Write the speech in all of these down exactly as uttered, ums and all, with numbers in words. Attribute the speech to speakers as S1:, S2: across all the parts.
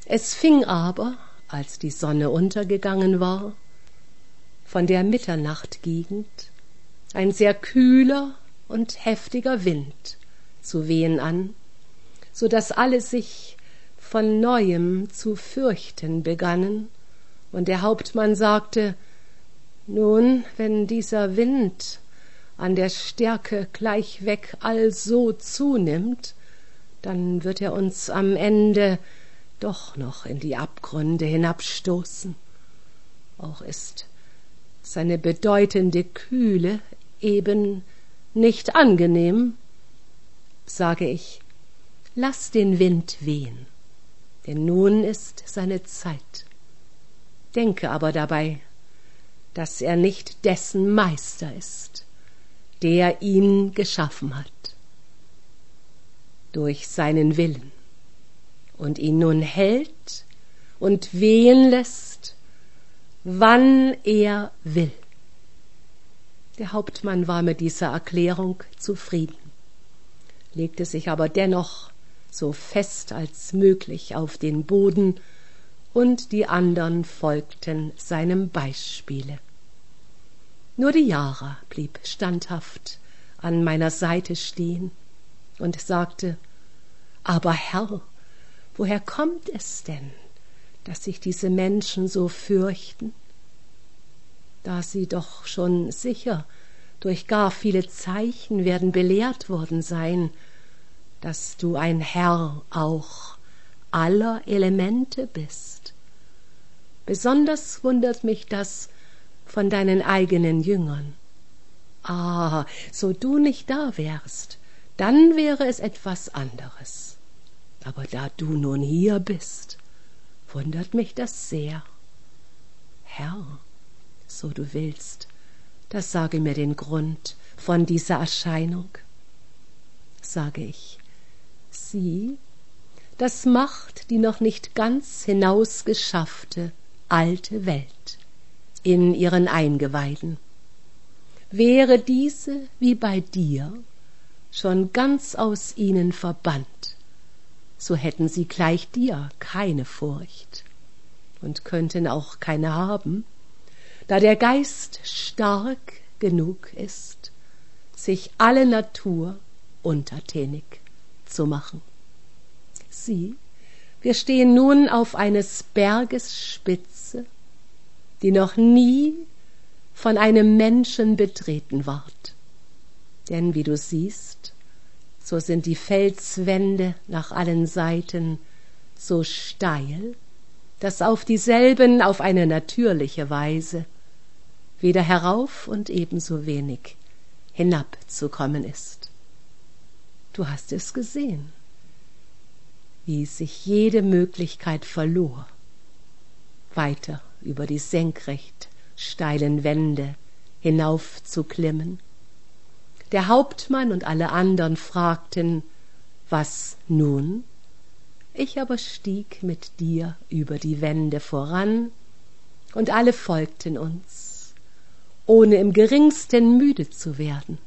S1: Es fing aber, als die Sonne untergegangen war, von der Mitternachtgegend ein sehr kühler und heftiger Wind zu wehen an, so daß alle sich von neuem zu fürchten begannen, und der Hauptmann sagte: Nun, wenn dieser Wind an der Stärke gleichweg also zunimmt, dann wird er uns am Ende doch noch in die Abgründe hinabstoßen. Auch ist seine bedeutende Kühle eben nicht angenehm. Sage ich, lass den Wind wehen, denn nun ist seine Zeit. Denke aber dabei, dass er nicht dessen Meister ist, der ihn geschaffen hat, durch seinen Willen, und ihn nun hält und wehen lässt, wann er will. Der Hauptmann war mit dieser Erklärung zufrieden, legte sich aber dennoch so fest als möglich auf den Boden, und die andern folgten seinem Beispiele. Nur die Jara blieb standhaft an meiner Seite stehen und sagte: Aber Herr, woher kommt es denn, dass sich diese Menschen so fürchten? Da sie doch schon sicher durch gar viele Zeichen werden belehrt worden sein, dass du ein Herr auch aller Elemente bist. Besonders wundert mich das von deinen eigenen Jüngern. Ah, so du nicht da wärst, dann wäre es etwas anderes. Aber da du nun hier bist, wundert mich das sehr. Herr, so du willst, das sage mir den Grund von dieser Erscheinung. Sage ich, sieh, das macht die noch nicht ganz hinausgeschaffte alte Welt in ihren Eingeweiden. Wäre diese, wie bei dir, schon ganz aus ihnen verbannt, so hätten sie gleich dir keine Furcht und könnten auch keine haben, da der Geist stark genug ist, sich alle Natur untertänig zu machen. Sieh, wir stehen nun auf eines Berges Spitze, die noch nie von einem Menschen betreten ward. Denn wie du siehst, so sind die Felswände nach allen Seiten so steil, dass auf dieselben auf eine natürliche Weise weder herauf und ebenso wenig hinabzukommen ist. Du hast es gesehen, wie sich jede Möglichkeit verlor, weiter über die senkrecht steilen Wände hinaufzuklimmen. Der Hauptmann und alle andern fragten, was nun? Ich aber stieg mit dir über die Wände voran, und alle folgten uns, ohne im geringsten müde zu werden.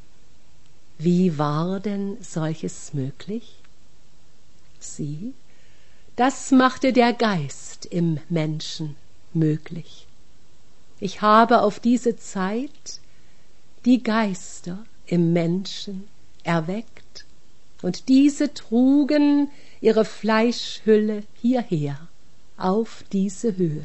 S1: Wie war denn solches möglich? Sieh, das machte der Geist im Menschen möglich. Ich habe auf diese Zeit die Geister im Menschen erweckt, und diese trugen ihre Fleischhülle hierher, auf diese Höhe.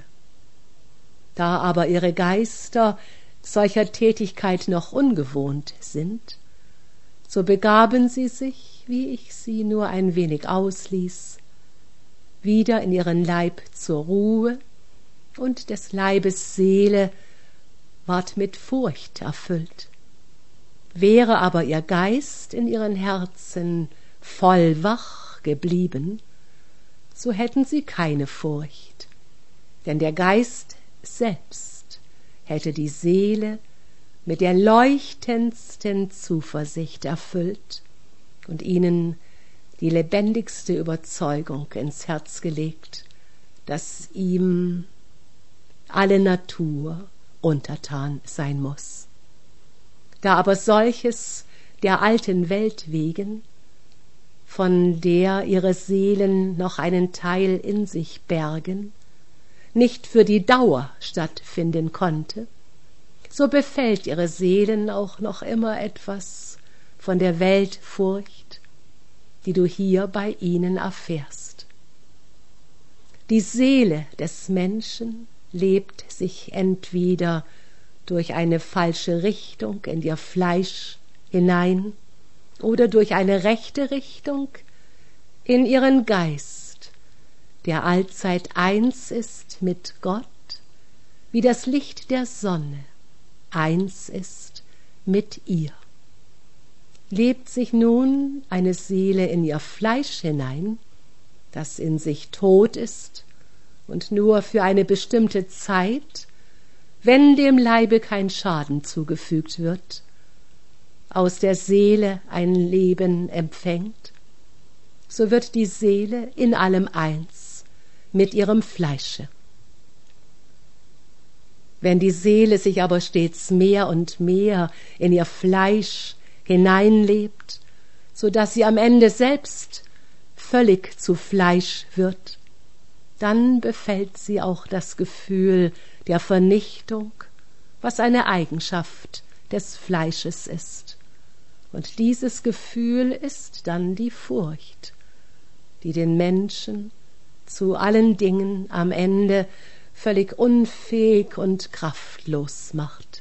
S1: Da aber ihre Geister solcher Tätigkeit noch ungewohnt sind, so begaben sie sich, wie ich sie nur ein wenig ausließ, wieder in ihren Leib zur Ruhe, und des Leibes Seele ward mit Furcht erfüllt. Wäre aber ihr Geist in ihren Herzen voll wach geblieben, so hätten sie keine Furcht, denn der Geist selbst hätte die Seele mit der leuchtendsten Zuversicht erfüllt und ihnen die lebendigste Überzeugung ins Herz gelegt, dass ihm alle Natur untertan sein muß. Da aber solches der alten Welt wegen von der ihre Seelen noch einen Teil in sich bergen, nicht für die Dauer stattfinden konnte, so befällt ihre Seelen auch noch immer etwas von der Weltfurcht, die du hier bei ihnen erfährst. Die Seele des Menschen lebt sich entweder durch eine falsche Richtung in ihr Fleisch hinein oder durch eine rechte Richtung in ihren Geist, der allzeit eins ist mit Gott, wie das Licht der Sonne eins ist mit ihr. Lebt sich nun eine Seele in ihr Fleisch hinein, das in sich tot ist und nur für eine bestimmte Zeit, wenn dem Leibe kein Schaden zugefügt wird, aus der Seele ein Leben empfängt, so wird die Seele in allem eins mit ihrem Fleische. Wenn die Seele sich aber stets mehr und mehr in ihr Fleisch hineinlebt, so dass sie am Ende selbst völlig zu Fleisch wird, dann befällt sie auch das Gefühl der Vernichtung, was eine Eigenschaft des Fleisches ist. Und dieses Gefühl ist dann die Furcht, die den Menschen zu allen Dingen am Ende völlig unfähig und kraftlos macht.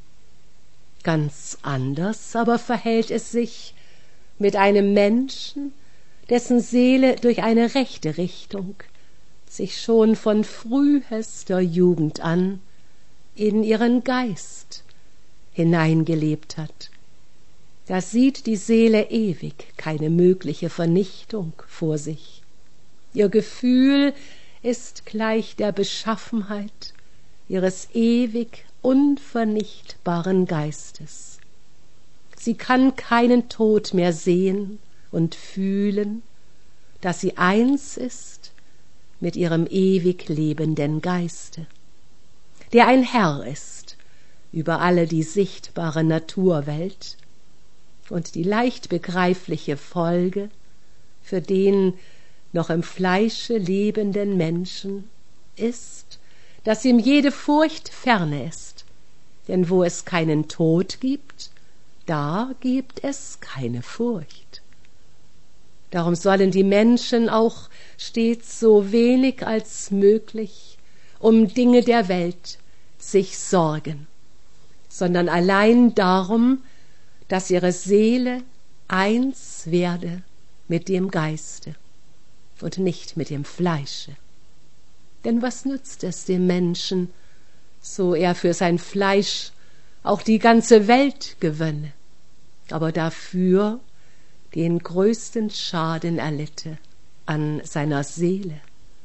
S1: Ganz anders aber verhält es sich mit einem Menschen, dessen Seele durch eine rechte Richtung sich schon von frühester Jugend an in ihren Geist hineingelebt hat. Da sieht die Seele ewig keine mögliche Vernichtung vor sich. Ihr Gefühl ist gleich der Beschaffenheit ihres ewig unvernichtbaren Geistes. Sie kann keinen Tod mehr sehen und fühlen, dass sie eins ist mit ihrem ewig lebenden Geiste, der ein Herr ist über alle die sichtbare Naturwelt und die leicht begreifliche Folge für den noch im Fleische lebenden Menschen ist, dass ihm jede Furcht ferne ist, denn wo es keinen Tod gibt, da gibt es keine Furcht. Darum sollen die Menschen auch stets so wenig als möglich um Dinge der Welt sich sorgen, sondern allein darum, dass ihre Seele eins werde mit dem Geiste und nicht mit dem Fleische. Denn was nützt es dem Menschen, so er für sein Fleisch auch die ganze Welt gewönne, aber dafür den größten Schaden erlitte an seiner Seele?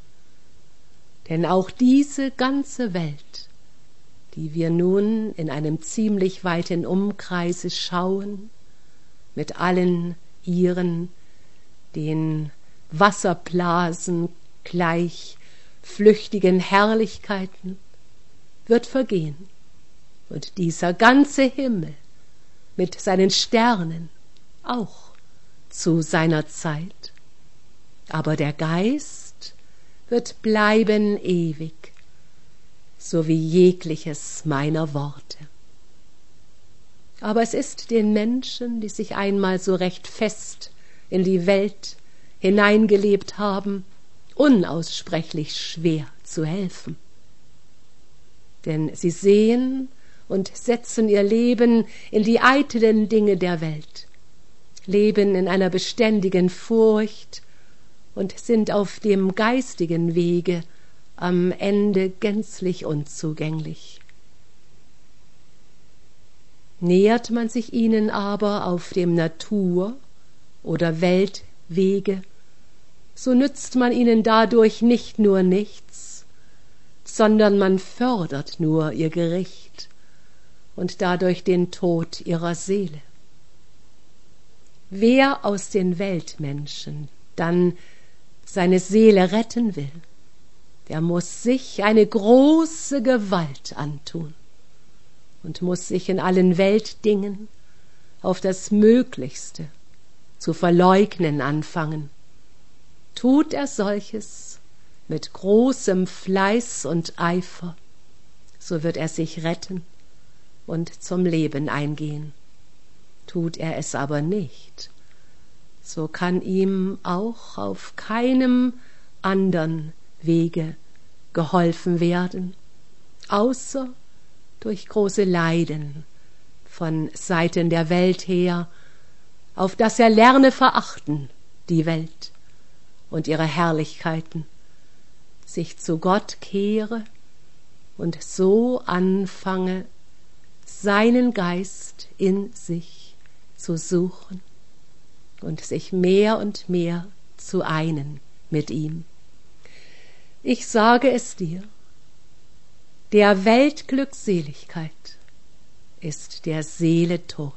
S1: Denn auch diese ganze Welt, die wir nun in einem ziemlich weiten Umkreise schauen, mit allen ihren den Wasserblasen gleich flüchtigen Herrlichkeiten, wird vergehen, und dieser ganze Himmel mit seinen Sternen auch zu seiner Zeit. Aber der Geist wird bleiben ewig, so wie jegliches meiner Worte. Aber es ist den Menschen, die sich einmal so recht fest in die Welt hineingelebt haben, unaussprechlich schwer zu helfen. Denn sie sehen und setzen ihr Leben in die eitlen Dinge der Welt, leben in einer beständigen Furcht und sind auf dem geistigen Wege am Ende gänzlich unzugänglich. Nähert man sich ihnen aber auf dem Natur- oder Weltwege, so nützt man ihnen dadurch nicht nur nichts, sondern man fördert nur ihr Gericht und dadurch den Tod ihrer Seele. Wer aus den Weltmenschen dann seine Seele retten will, der muß sich eine große Gewalt antun und muß sich in allen Weltdingen auf das Möglichste zu verleugnen anfangen. Tut er solches mit großem Fleiß und Eifer, so wird er sich retten und zum Leben eingehen. Tut er es aber nicht, so kann ihm auch auf keinem andern Wege geholfen werden, außer durch große Leiden von Seiten der Welt her, auf dass er lerne verachten die Welt und ihre Herrlichkeiten, sich zu Gott kehre und so anfange, seinen Geist in sich zu suchen und sich mehr und mehr zu einen mit ihm. Ich sage es dir, der Welt Glückseligkeit ist der Seele Tod.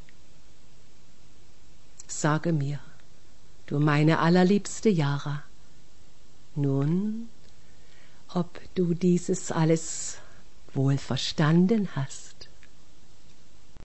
S1: Sage mir, du meine allerliebste Jara, nun, ob du dieses alles wohl verstanden hast.